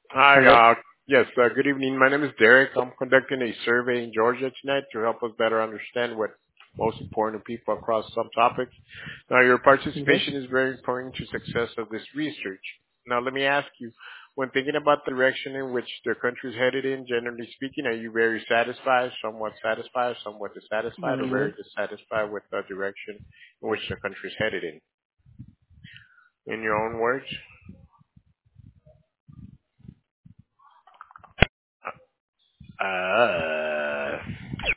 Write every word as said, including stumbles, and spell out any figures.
Hi, Hello. uh, yes, uh, good evening. My name is Derek. I'm conducting a survey in Georgia tonight to help us better understand what most important to people across some topics. Now, your Okay. participation is very important to success of this research. Now, let me ask you, when thinking about the direction in which the country is headed in, generally speaking, are you very satisfied, somewhat satisfied, somewhat dissatisfied, or Mm, very dissatisfied with the direction in which the country is headed in? In your own words?